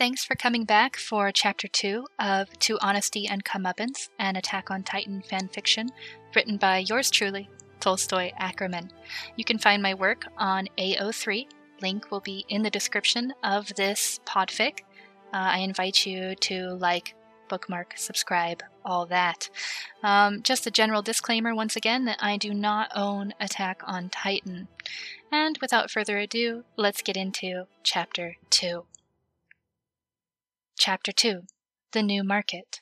Thanks for coming back for Chapter 2 of To Honesty and Comeuppance, an Attack on Titan fanfiction written by yours truly, Tolstoy Ackerman. You can find my work on AO3. Link will be in the description of this podfic. I invite you to like, bookmark, subscribe, all that. Just a general disclaimer once again that I do not own Attack on Titan. And without further ado, let's get into Chapter 2. Chapter 2. The New Market.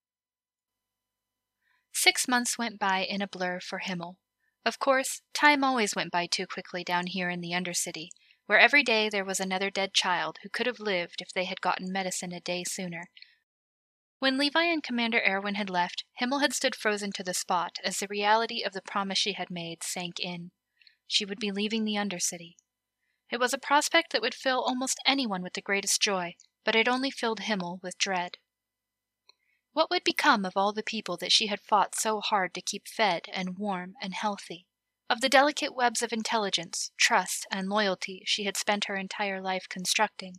6 months went by in a blur for Himmel. Of course, time always went by too quickly down here in the Undercity, where every day there was another dead child who could have lived if they had gotten medicine a day sooner. When Levi and Commander Erwin had left, Himmel had stood frozen to the spot as the reality of the promise she had made sank in. She would be leaving the Undercity. It was a prospect that would fill almost anyone with the greatest joy, but it only filled Himmel with dread. What would become of all the people that she had fought so hard to keep fed and warm and healthy? Of the delicate webs of intelligence, trust, and loyalty she had spent her entire life constructing?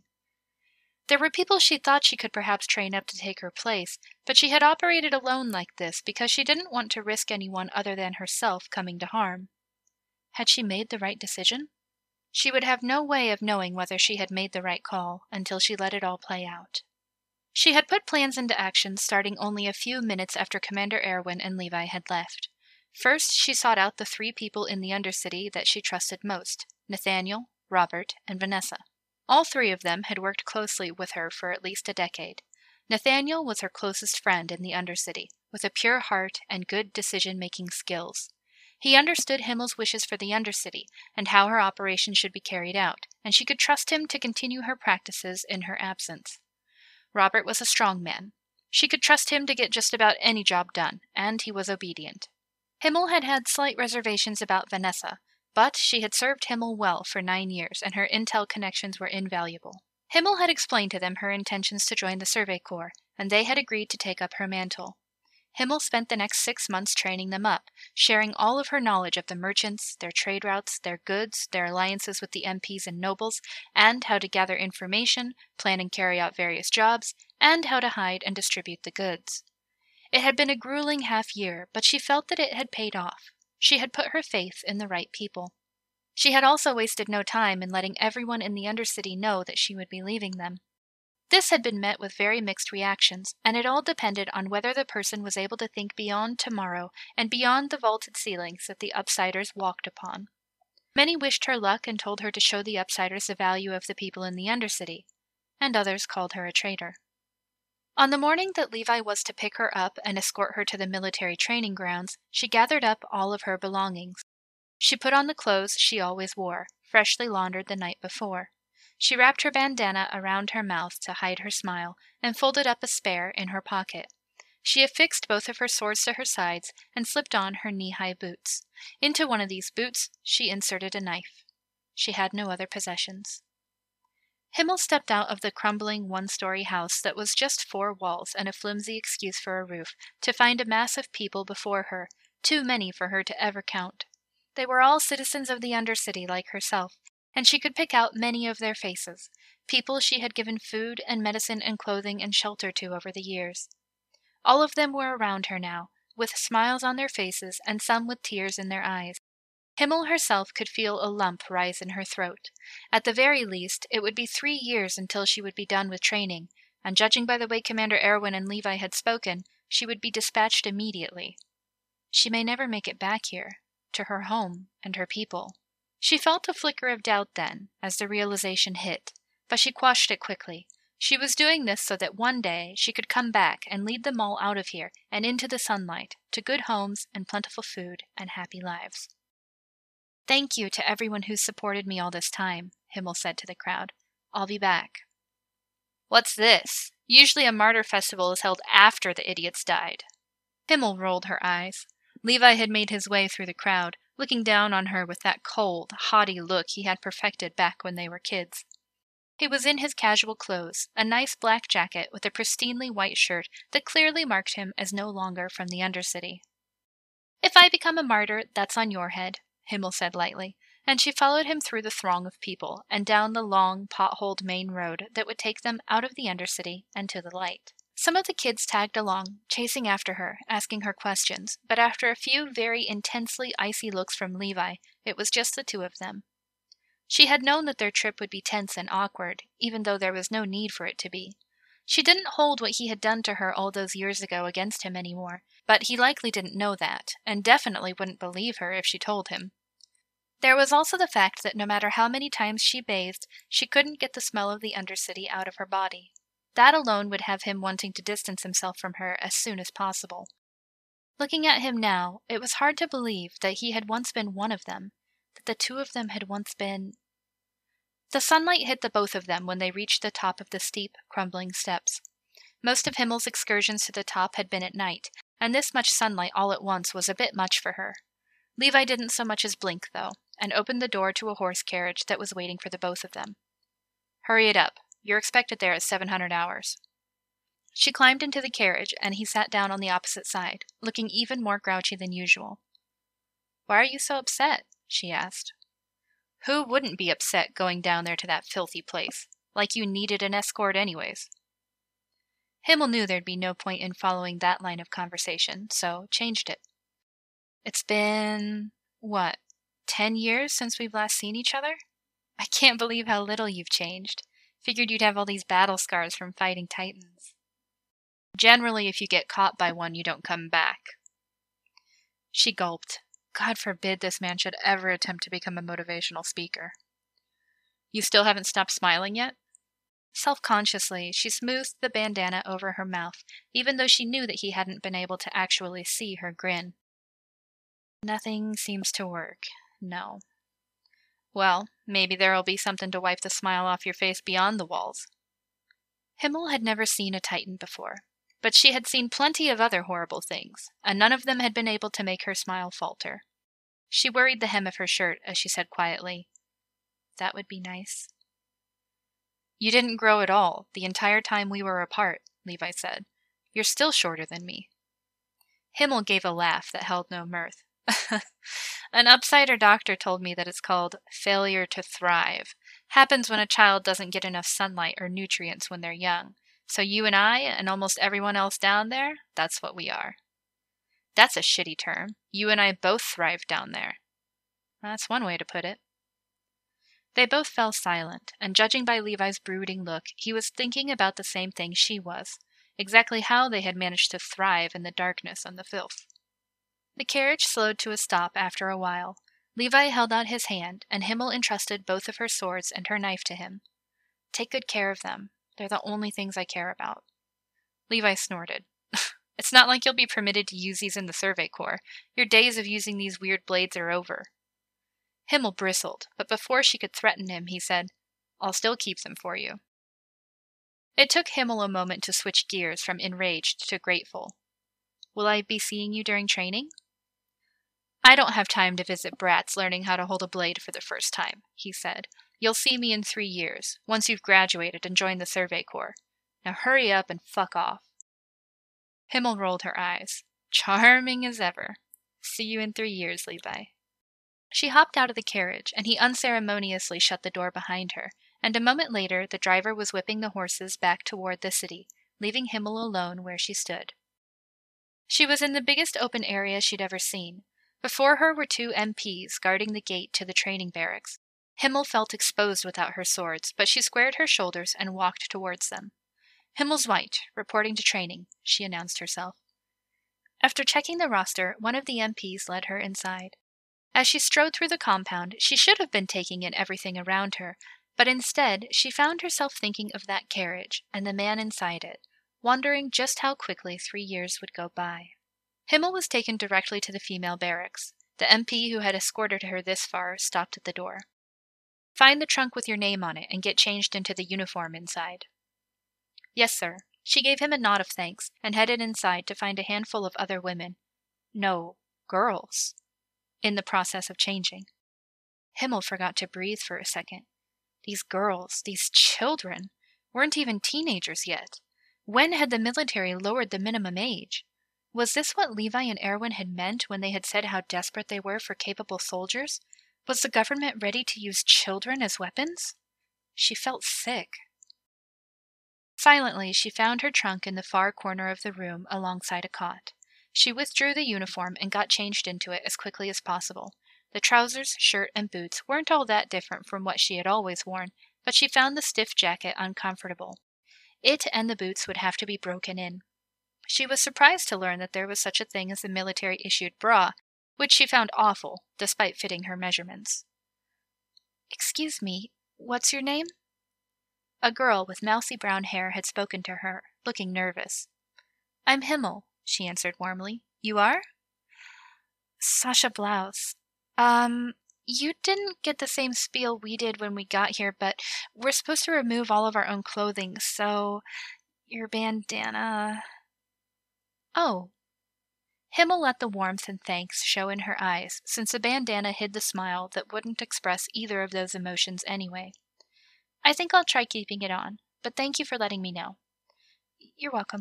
There were people she thought she could perhaps train up to take her place, but she had operated alone like this because she didn't want to risk anyone other than herself coming to harm. Had she made the right decision? She would have no way of knowing whether she had made the right call until she let it all play out. She had put plans into action starting only a few minutes after Commander Erwin and Levi had left. First, she sought out the 3 people in the Undercity that she trusted most, Nathaniel, Robert, and Vanessa. All 3 of them had worked closely with her for at least a decade. Nathaniel was her closest friend in the Undercity, with a pure heart and good decision-making skills. He understood Himmel's wishes for the Undercity and how her operation should be carried out, and she could trust him to continue her practices in her absence. Robert was a strong man. She could trust him to get just about any job done, and he was obedient. Himmel had had slight reservations about Vanessa, but she had served Himmel well for 9 years, and her intel connections were invaluable. Himmel had explained to them her intentions to join the Survey Corps, and they had agreed to take up her mantle. Himmel spent the next 6 months training them up, sharing all of her knowledge of the merchants, their trade routes, their goods, their alliances with the MPs and nobles, and how to gather information, plan and carry out various jobs, and how to hide and distribute the goods. It had been a grueling half-year, but she felt that it had paid off. She had put her faith in the right people. She had also wasted no time in letting everyone in the Undercity know that she would be leaving them. This had been met with very mixed reactions, and it all depended on whether the person was able to think beyond tomorrow and beyond the vaulted ceilings that the Upsiders walked upon. Many wished her luck and told her to show the Upsiders the value of the people in the Undercity, and others called her a traitor. On the morning that Levi was to pick her up and escort her to the military training grounds, she gathered up all of her belongings. She put on the clothes she always wore, freshly laundered the night before. She wrapped her bandana around her mouth to hide her smile and folded up a spare in her pocket. She affixed both of her swords to her sides and slipped on her knee-high boots. Into one of these boots she inserted a knife. She had no other possessions. Himmel stepped out of the crumbling 1-story house that was just 4 walls and a flimsy excuse for a roof to find a mass of people before her, too many for her to ever count. They were all citizens of the Undercity like herself, and she could pick out many of their faces, people she had given food and medicine and clothing and shelter to over the years. All of them were around her now, with smiles on their faces and some with tears in their eyes. Himmel herself could feel a lump rise in her throat. At the very least, it would be 3 years until she would be done with training, and judging by the way Commander Erwin and Levi had spoken, she would be dispatched immediately. She may never make it back here, to her home and her people. She felt a flicker of doubt then, as the realization hit, but she quashed it quickly. She was doing this so that one day she could come back and lead them all out of here and into the sunlight, to good homes and plentiful food and happy lives. "Thank you to everyone who's supported me all this time," Himmel said to the crowd. "I'll be back." "What's this? Usually a martyr festival is held after the idiots died." Himmel rolled her eyes. Levi had made his way through the crowd, looking down on her with that cold, haughty look he had perfected back when they were kids. He was in his casual clothes, a nice black jacket with a pristinely white shirt that clearly marked him as no longer from the Undercity. "If I become a martyr, that's on your head," Himmel said lightly, and she followed him through the throng of people and down the long, potholed main road that would take them out of the Undercity and to the light. Some of the kids tagged along, chasing after her, asking her questions, but after a few very intensely icy looks from Levi, it was just the two of them. She had known that their trip would be tense and awkward, even though there was no need for it to be. She didn't hold what he had done to her all those years ago against him anymore, but he likely didn't know that, and definitely wouldn't believe her if she told him. There was also the fact that no matter how many times she bathed, she couldn't get the smell of the Undercity out of her body. That alone would have him wanting to distance himself from her as soon as possible. Looking at him now, it was hard to believe that he had once been one of them, that the two of them had once been... The sunlight hit the both of them when they reached the top of the steep, crumbling steps. Most of Himmel's excursions to the top had been at night, and this much sunlight all at once was a bit much for her. Levi didn't so much as blink, though, and opened the door to a horse carriage that was waiting for the both of them. "Hurry it up. You're expected there at 700 hours." She climbed into the carriage, and he sat down on the opposite side, looking even more grouchy than usual. "Why are you so upset?" she asked. "Who wouldn't be upset going down there to that filthy place? Like you needed an escort anyways." Himmel knew there'd be no point in following that line of conversation, so changed it. "It's been, 10 years since we've last seen each other? I can't believe how little you've changed. Figured you'd have all these battle scars from fighting Titans." "Generally, if you get caught by one, you don't come back." She gulped. God forbid this man should ever attempt to become a motivational speaker. "You still haven't stopped smiling yet?" Self-consciously, she smoothed the bandana over her mouth, even though she knew that he hadn't been able to actually see her grin. "Nothing seems to work, no." "Well, maybe there'll be something to wipe the smile off your face beyond the walls." Himmel had never seen a Titan before, but she had seen plenty of other horrible things, and none of them had been able to make her smile falter. She worried the hem of her shirt as she said quietly, "That would be nice." "You didn't grow at all, the entire time we were apart," Levi said. "You're still shorter than me." Himmel gave a laugh that held no mirth. "An upsider doctor told me that it's called failure to thrive. Happens when a child doesn't get enough sunlight or nutrients when they're young. So you and I, and almost everyone else down there, that's what we are." "That's a shitty term. You and I both thrive down there." "That's one way to put it." They both fell silent, and judging by Levi's brooding look, he was thinking about the same thing she was, exactly how they had managed to thrive in the darkness and the filth. The carriage slowed to a stop after a while. Levi held out his hand, and Himmel entrusted both of her swords and her knife to him. "Take good care of them. They're the only things I care about." Levi snorted. "It's not like you'll be permitted to use these in the Survey Corps. Your days of using these weird blades are over." Himmel bristled, but before she could threaten him, he said, "I'll still keep them for you." It took Himmel a moment to switch gears from enraged to grateful. "Will I be seeing you during training?" "I don't have time to visit brats learning how to hold a blade for the first time," he said. "You'll see me in 3 years, once you've graduated and joined the Survey Corps. Now hurry up and fuck off." Himmel rolled her eyes. "Charming as ever. See you in 3 years, Levi." She hopped out of the carriage, and he unceremoniously shut the door behind her, and a moment later the driver was whipping the horses back toward the city, leaving Himmel alone where she stood. She was in the biggest open area she'd ever seen. Before her were 2 MPs guarding the gate to the training barracks. Himmel felt exposed without her swords, but she squared her shoulders and walked towards them. "Himmel's White, reporting to training," she announced herself. After checking the roster, one of the MPs led her inside. As she strode through the compound, she should have been taking in everything around her, but instead she found herself thinking of that carriage and the man inside it, wondering just how quickly 3 years would go by. Himmel was taken directly to the female barracks. The MP who had escorted her this far stopped at the door. "Find the trunk with your name on it and get changed into the uniform inside." "Yes, sir." She gave him a nod of thanks and headed inside to find a handful of other women. No, girls. In the process of changing. Himmel forgot to breathe for a second. These girls, these children, weren't even teenagers yet. When had the military lowered the minimum age? Was this what Levi and Erwin had meant when they had said how desperate they were for capable soldiers? Was the government ready to use children as weapons? She felt sick. Silently, she found her trunk in the far corner of the room alongside a cot. She withdrew the uniform and got changed into it as quickly as possible. The trousers, shirt, and boots weren't all that different from what she had always worn, but she found the stiff jacket uncomfortable. It and the boots would have to be broken in. She was surprised to learn that there was such a thing as a military-issued bra, which she found awful, despite fitting her measurements. "Excuse me, what's your name?" A girl with mousy brown hair had spoken to her, looking nervous. "I'm Himmel," she answered warmly. "You are?" "Sasha Blouse. You didn't get the same spiel we did when we got here, but we're supposed to remove all of our own clothing, so your bandana—" "Oh." Himmel let the warmth and thanks show in her eyes, since a bandana hid the smile that wouldn't express either of those emotions anyway. "I think I'll try keeping it on, but thank you for letting me know." "You're welcome."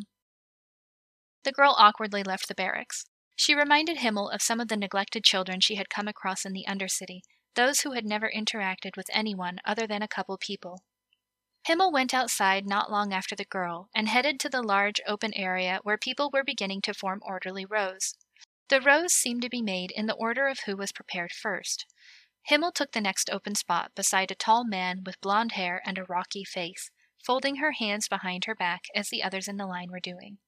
The girl awkwardly left the barracks. She reminded Himmel of some of the neglected children she had come across in the Undercity, those who had never interacted with anyone other than a couple people. Himmel went outside not long after the girl and headed to the large open area where people were beginning to form orderly rows. The rows seemed to be made in the order of who was prepared first. Himmel took the next open spot beside a tall man with blonde hair and a rocky face, folding her hands behind her back as the others in the line were doing.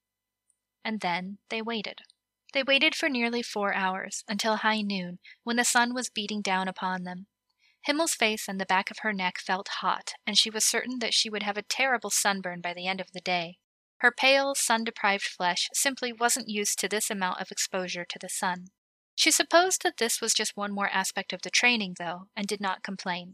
And then they waited. They waited for nearly 4 hours, until high noon, when the sun was beating down upon them. Himmel's face and the back of her neck felt hot, and she was certain that she would have a terrible sunburn by the end of the day. Her pale, sun-deprived flesh simply wasn't used to this amount of exposure to the sun. She supposed that this was just one more aspect of the training, though, and did not complain.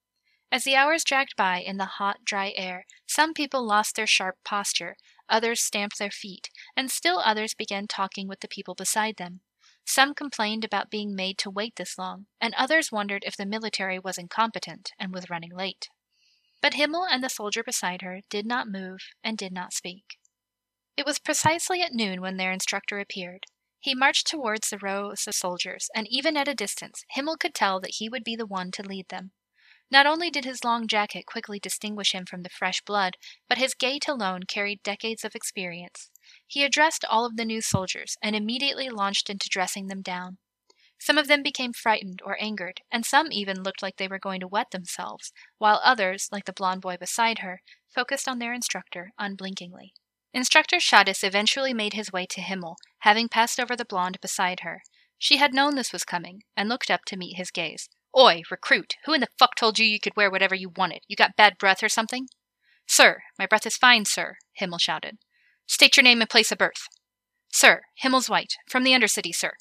As the hours dragged by in the hot, dry air, some people lost their sharp posture, others stamped their feet, and still others began talking with the people beside them. Some complained about being made to wait this long, and others wondered if the military was incompetent and was running late. But Himmel and the soldier beside her did not move and did not speak. It was precisely at noon when their instructor appeared. He marched towards the rows of soldiers, and even at a distance, Himmel could tell that he would be the one to lead them. Not only did his long jacket quickly distinguish him from the fresh blood, but his gait alone carried decades of experience. He addressed all of the new soldiers and immediately launched into dressing them down. Some of them became frightened or angered, and some even looked like they were going to wet themselves, while others, like the blonde boy beside her, focused on their instructor unblinkingly. Instructor Shadis eventually made his way to Himmel, having passed over the blonde beside her. She had known this was coming, and looked up to meet his gaze. "Oi, recruit, who in the fuck told you could wear whatever you wanted? You got bad breath or something?" "Sir, my breath is fine, sir," Himmel shouted. "State your name and place of birth." "Sir, Himmel's White, from the Undercity, sir."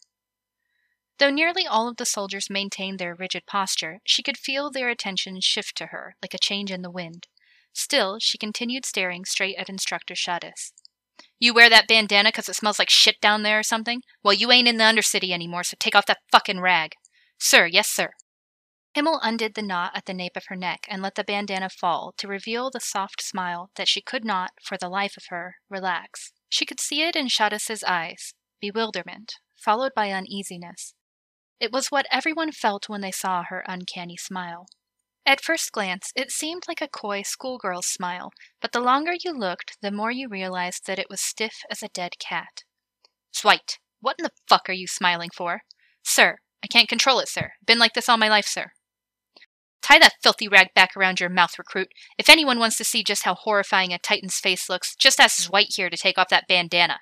Though nearly all of the soldiers maintained their rigid posture, she could feel their attention shift to her, like a change in the wind. Still, she continued staring straight at Instructor Shadis. "You wear that bandana 'cause it smells like shit down there or something? Well, you ain't in the Undercity anymore, so take off that fucking rag." "Sir, yes, sir." Himmel undid the knot at the nape of her neck and let the bandana fall to reveal the soft smile that she could not, for the life of her, relax. She could see it in Shadis's eyes, bewilderment, followed by uneasiness. It was what everyone felt when they saw her uncanny smile. At first glance, it seemed like a coy schoolgirl's smile, but the longer you looked, the more you realized that it was stiff as a dead cat. "Swite, what in the fuck are you smiling for?" "Sir, I can't control it, sir. Been like this all my life, sir." "Tie that filthy rag back around your mouth, recruit. If anyone wants to see just how horrifying a Titan's face looks, just ask White here to take off that bandana."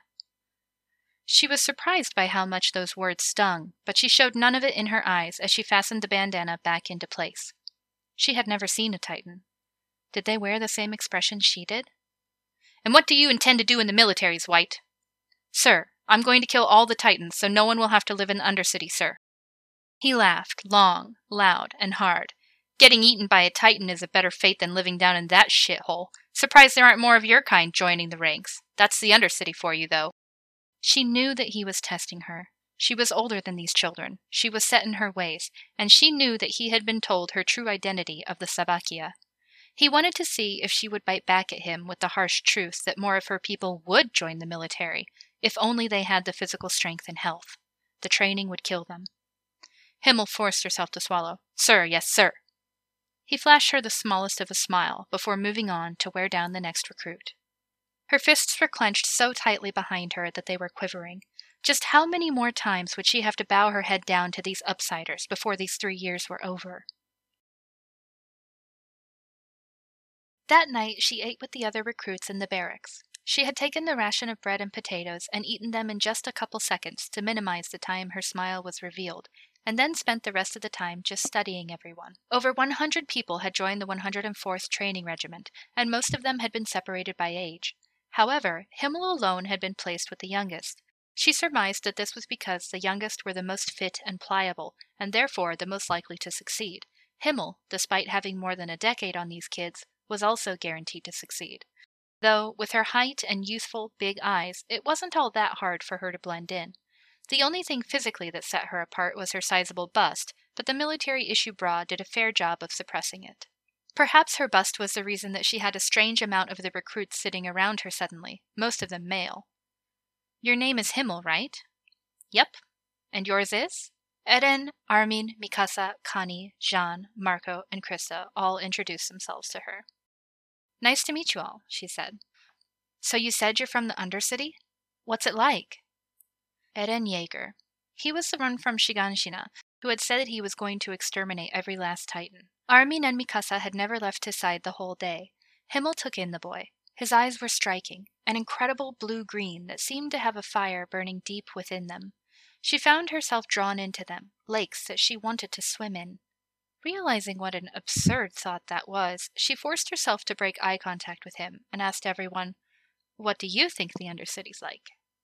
She was surprised by how much those words stung, but she showed none of it in her eyes as she fastened the bandana back into place. She had never seen a Titan. Did they wear the same expression she did? "And what do you intend to do in the militaries, White?" "Sir, I'm going to kill all the Titans, so no one will have to live in the Undercity, sir." He laughed, long, loud, and hard. "Getting eaten by a Titan is a better fate than living down in that shithole. Surprised there aren't more of your kind joining the ranks. That's the Undercity for you, though." She knew that he was testing her. She was older than these children. She was set in her ways, and she knew that he had been told her true identity of the Sabbakia. He wanted to see if she would bite back at him with the harsh truth that more of her people would join the military, if only they had the physical strength and health. The training would kill them. Himmel forced herself to swallow. Sir, yes, sir. He flashed her the smallest of a smile before moving on to wear down the next recruit. Her fists were clenched so tightly behind her that they were quivering. Just how many more times would she have to bow her head down to these upsiders before these 3 years were over? That night she ate with the other recruits in the barracks. She had taken the ration of bread and potatoes and eaten them in just a couple seconds to minimize the time her smile was revealed, and then spent the rest of the time just studying everyone. Over 100 people had joined the 104th Training Regiment, and most of them had been separated by age. However, Himmel alone had been placed with the youngest. She surmised that this was because the youngest were the most fit and pliable, and therefore the most likely to succeed. Himmel, despite having more than a decade on these kids, was also guaranteed to succeed. Though, with her height and youthful, big eyes, it wasn't all that hard for her to blend in. The only thing physically that set her apart was her sizable bust, but the military-issue bra did a fair job of suppressing it. Perhaps her bust was the reason that she had a strange amount of the recruits sitting around her suddenly, most of them male. Your name is Himmel, right? Yep. And yours is? Eren, Armin, Mikasa, Connie, Jean, Marco, and Krista all introduced themselves to her. Nice to meet you all, she said. So you said you're from the Undercity? What's it like? Eren Yeager. He was the one from Shiganshina, who had said that he was going to exterminate every last Titan. Armin and Mikasa had never left his side the whole day. Himmel took in the boy. His eyes were striking, an incredible blue-green that seemed to have a fire burning deep within them. She found herself drawn into them, lakes that she wanted to swim in. Realizing what an absurd thought that was, she forced herself to break eye contact with him and asked everyone, "What do you think the Undercity's like?"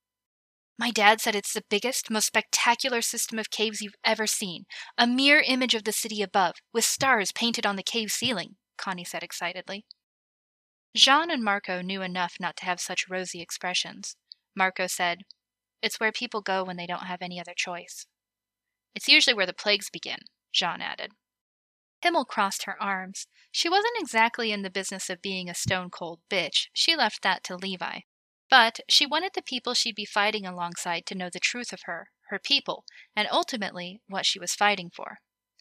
My dad said it's the biggest, most spectacular system of caves you've ever seen. A mirror image of the city above, with stars painted on the cave ceiling, Connie said excitedly. Jean and Marco knew enough not to have such rosy expressions. Marco said, "It's where people go when they don't have any other choice." "It's usually where the plagues begin," Jean added. Himmel crossed her arms. She wasn't exactly in the business of being a stone-cold bitch. She left that to Levi. But she wanted the people she'd be fighting alongside to know the truth of her people, and ultimately what she was fighting for.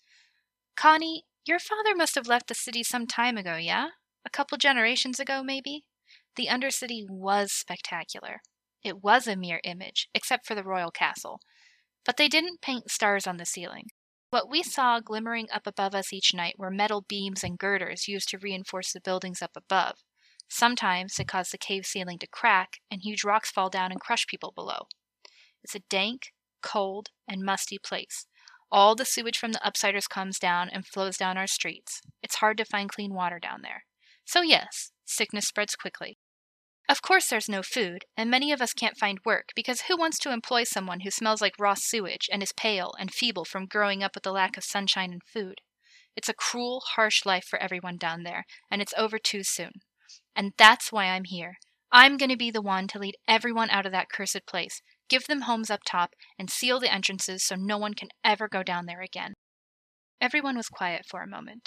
Connie, your father must have left the city some time ago, yeah? A couple generations ago, maybe? The Undercity was spectacular. It was a mirror image, except for the royal castle. But they didn't paint stars on the ceiling. What we saw glimmering up above us each night were metal beams and girders used to reinforce the buildings up above. Sometimes they cause the cave ceiling to crack, and huge rocks fall down and crush people below. It's a dank, cold, and musty place. All the sewage from the upsiders comes down and flows down our streets. It's hard to find clean water down there. So yes, sickness spreads quickly. Of course there's no food, and many of us can't find work, because who wants to employ someone who smells like raw sewage and is pale and feeble from growing up with the lack of sunshine and food? It's a cruel, harsh life for everyone down there, and it's over too soon. And that's why I'm here. I'm going to be the one to lead everyone out of that cursed place, give them homes up top, and seal the entrances so no one can ever go down there again. Everyone was quiet for a moment.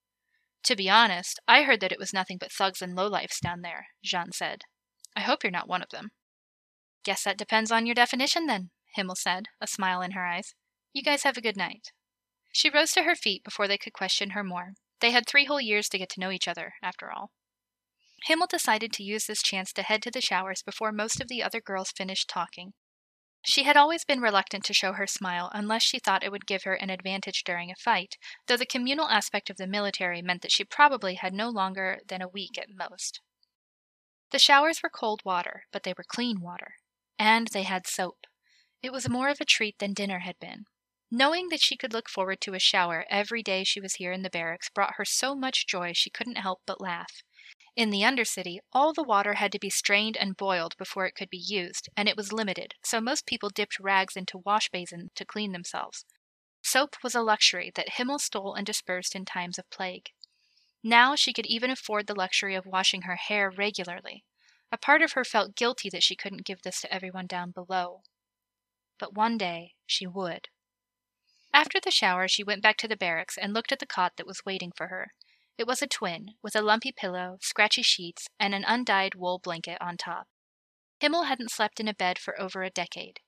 To be honest, I heard that it was nothing but thugs and lowlifes down there, Jean said. I hope you're not one of them. Guess that depends on your definition then, Himmel said, a smile in her eyes. You guys have a good night. She rose to her feet before they could question her more. They had 3 whole years to get to know each other, after all. Himmel decided to use this chance to head to the showers before most of the other girls finished talking. She had always been reluctant to show her smile unless she thought it would give her an advantage during a fight, though the communal aspect of the military meant that she probably had no longer than a week at most. The showers were cold water, but they were clean water. And they had soap. It was more of a treat than dinner had been. Knowing that she could look forward to a shower every day she was here in the barracks brought her so much joy she couldn't help but laugh. In the Undercity, all the water had to be strained and boiled before it could be used, and it was limited, so most people dipped rags into wash basins to clean themselves. Soap was a luxury that Himmel stole and dispersed in times of plague. Now she could even afford the luxury of washing her hair regularly. A part of her felt guilty that she couldn't give this to everyone down below. But one day she would. After the shower, she went back to the barracks and looked at the cot that was waiting for her. It was a twin, with a lumpy pillow, scratchy sheets, and an undyed wool blanket on top. Himmel hadn't slept in a bed for over a decade.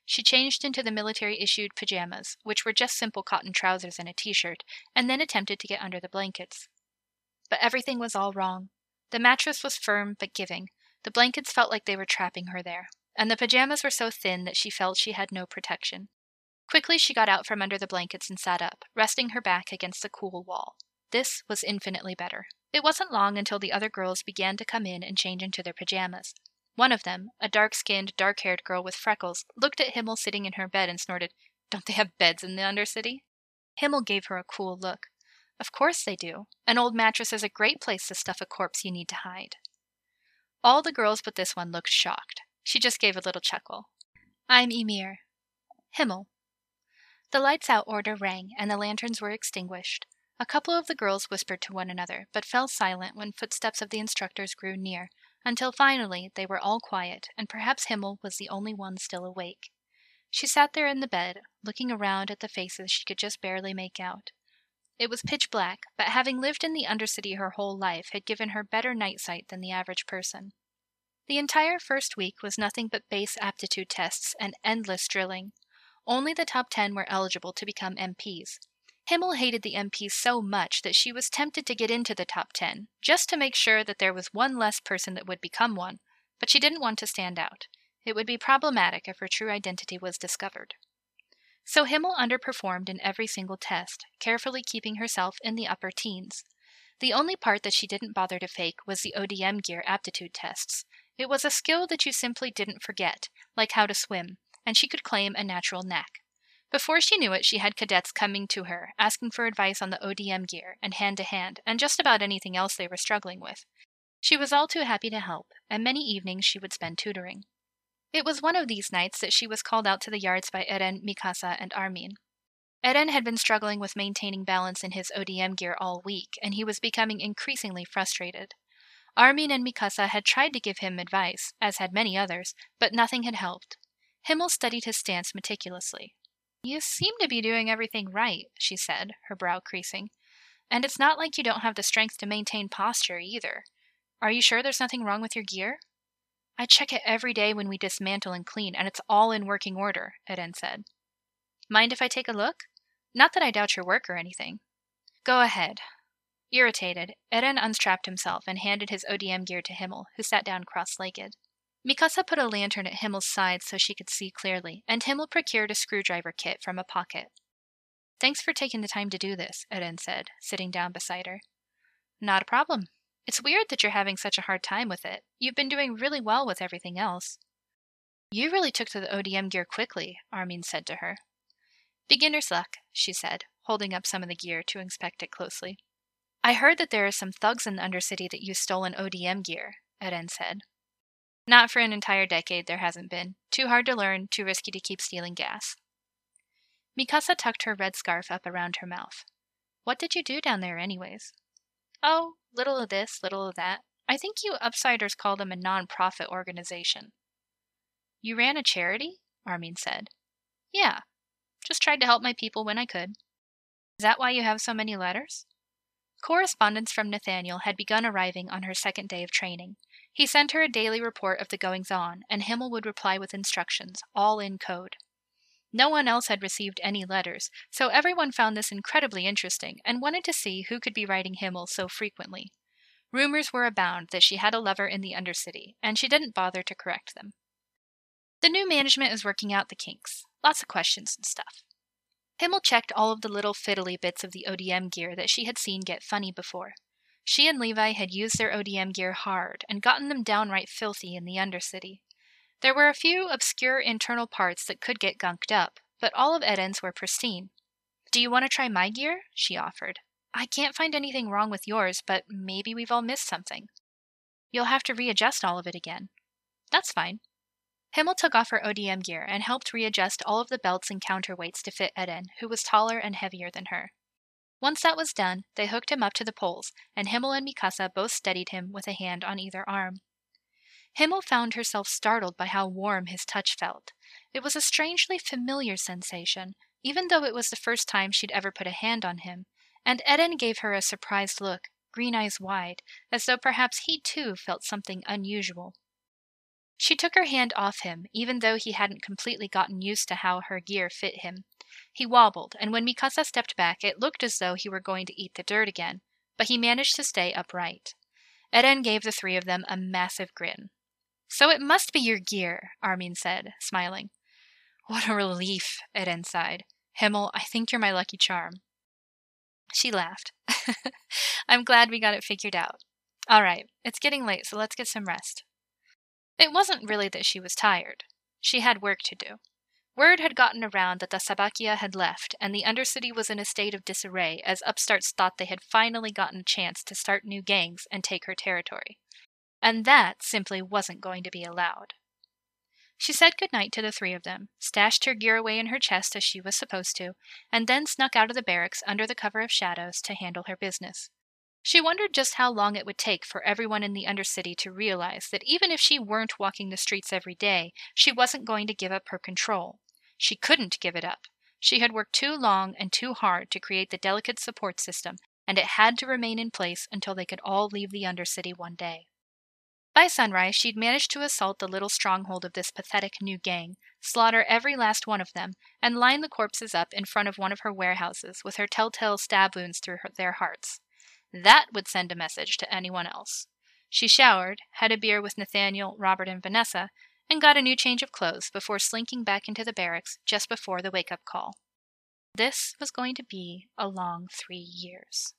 She changed into the military-issued pajamas, which were just simple cotton trousers and a t-shirt, and then attempted to get under the blankets. But everything was all wrong. The mattress was firm but giving. The blankets felt like they were trapping her there, and the pajamas were so thin that she felt she had no protection. Quickly she got out from under the blankets and sat up, resting her back against the cool wall. This was infinitely better. It wasn't long until the other girls began to come in and change into their pajamas. One of them, a dark-skinned, dark-haired girl with freckles, looked at Himmel sitting in her bed and snorted, "Don't they have beds in the Undercity?" Himmel gave her a cool look. "Of course they do. An old mattress is a great place to stuff a corpse you need to hide." All the girls but this one looked shocked. She just gave a little chuckle. "I'm Ymir." "Himmel." The lights-out order rang, and the lanterns were extinguished. A couple of the girls whispered to one another, but fell silent when footsteps of the instructors grew near, until finally they were all quiet, and perhaps Himmel was the only one still awake. She sat there in the bed, looking around at the faces she could just barely make out. It was pitch black, but having lived in the Undercity her whole life had given her better night sight than the average person. The entire first week was nothing but base aptitude tests and endless drilling. Only the top 10 were eligible to become MPs. Himmel hated the MPs so much that she was tempted to get into the top 10, just to make sure that there was one less person that would become one, but she didn't want to stand out. It would be problematic if her true identity was discovered. So Himmel underperformed in every single test, carefully keeping herself in the upper teens. The only part that she didn't bother to fake was the ODM gear aptitude tests. It was a skill that you simply didn't forget, like how to swim, and she could claim a natural knack. Before she knew it, she had cadets coming to her, asking for advice on the ODM gear and hand-to-hand, and just about anything else they were struggling with. She was all too happy to help, and many evenings she would spend tutoring. It was one of these nights that she was called out to the yards by Eren, Mikasa, and Armin. Eren had been struggling with maintaining balance in his ODM gear all week, and he was becoming increasingly frustrated. Armin and Mikasa had tried to give him advice, as had many others, but nothing had helped. Himmel studied his stance meticulously. "You seem to be doing everything right," she said, her brow creasing. "And it's not like you don't have the strength to maintain posture, either. Are you sure there's nothing wrong with your gear?" "I check it every day when we dismantle and clean, and it's all in working order," Eren said. "Mind if I take a look? Not that I doubt your work or anything." "Go ahead." Irritated, Eren unstrapped himself and handed his ODM gear to Himmel, who sat down cross-legged. Mikasa put a lantern at Himmel's side so she could see clearly, and Himmel procured a screwdriver kit from a pocket. "Thanks for taking the time to do this," Eren said, sitting down beside her. "Not a problem. It's weird that you're having such a hard time with it. You've been doing really well with everything else." "You really took to the ODM gear quickly," Armin said to her. "Beginner's luck," she said, holding up some of the gear to inspect it closely. "I heard that there are some thugs in the Undercity that use stolen ODM gear," Eren said. "Not for an entire decade there hasn't been. Too hard to learn, too risky to keep stealing gas." Mikasa tucked her red scarf up around her mouth. "What did you do down there anyways?" "Oh, little of this, little of that. I think you Upsiders call them a non-profit organization." "You ran a charity?" Armin said. "Yeah. Just tried to help my people when I could." "Is that why you have so many letters?" Correspondence from Nathaniel had begun arriving on her second day of training. He sent her a daily report of the goings-on, and Himmel would reply with instructions, all in code. No one else had received any letters, so everyone found this incredibly interesting and wanted to see who could be writing Himmel so frequently. Rumors were abound that she had a lover in the Undercity, and she didn't bother to correct them. "The new management is working out the kinks. Lots of questions and stuff." Himmel checked all of the little fiddly bits of the ODM gear that she had seen get funny before. She and Levi had used their ODM gear hard and gotten them downright filthy in the Undercity. There were a few obscure internal parts that could get gunked up, but all of Eden's were pristine. "Do you want to try my gear?" she offered. "I can't find anything wrong with yours, but maybe we've all missed something." "You'll have to readjust all of it again." "That's fine." Himmel took off her ODM gear and helped readjust all of the belts and counterweights to fit Eden, who was taller and heavier than her. Once that was done, they hooked him up to the poles, and Himmel and Mikasa both steadied him with a hand on either arm. Himmel found herself startled by how warm his touch felt. It was a strangely familiar sensation, even though it was the first time she'd ever put a hand on him, and Eden gave her a surprised look, green eyes wide, as though perhaps he too felt something unusual. She took her hand off him, even though he hadn't completely gotten used to how her gear fit him. He wobbled, and when Mikasa stepped back, it looked as though he were going to eat the dirt again, but he managed to stay upright. Eren gave the three of them a massive grin. "So it must be your gear," Armin said, smiling. "What a relief," Eren sighed. "Himmel, I think you're my lucky charm." She laughed. "I'm glad we got it figured out. All right, it's getting late, so let's get some rest." It wasn't really that she was tired. She had work to do. Word had gotten around that the Sabakia had left, and the Undercity was in a state of disarray as upstarts thought they had finally gotten a chance to start new gangs and take her territory. And that simply wasn't going to be allowed. She said goodnight to the three of them, stashed her gear away in her chest as she was supposed to, and then snuck out of the barracks under the cover of shadows to handle her business. She wondered just how long it would take for everyone in the Undercity to realize that even if she weren't walking the streets every day, she wasn't going to give up her control. She couldn't give it up. She had worked too long and too hard to create the delicate support system, and it had to remain in place until they could all leave the Undercity one day. By sunrise, she'd managed to assault the little stronghold of this pathetic new gang, slaughter every last one of them, and line the corpses up in front of one of her warehouses with her telltale stab wounds through their hearts. That would send a message to anyone else. She showered, had a beer with Nathaniel, Robert, and Vanessa, and got a new change of clothes before slinking back into the barracks just before the wake-up call. This was going to be a long 3 years.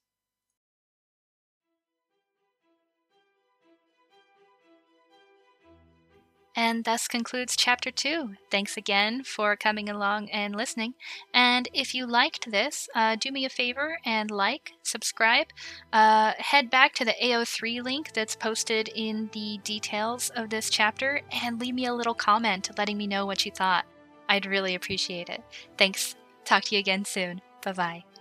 And thus concludes Chapter 2. Thanks again for coming along and listening. And if you liked this, do me a favor and subscribe. Head back to the AO3 link that's posted in the details of this chapter and leave me a little comment letting me know what you thought. I'd really appreciate it. Thanks. Talk to you again soon. Bye-bye.